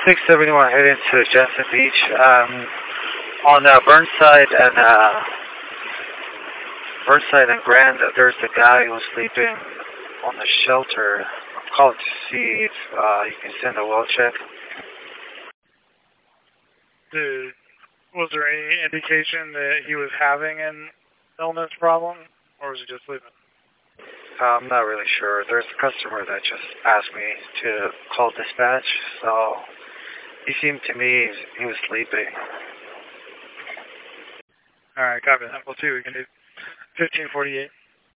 671 heading to Jensen Beach. On Burnside and Grand, there's a guy who's sleeping on the shelter. I'm calling to see if you can send a well check. Was there any indication that he was having an illness problem, or was he just sleeping? I'm not really sure. There's a customer that just asked me to call dispatch, so he seemed to me he was sleeping. All right, copy that. We'll see what we can do. 1548.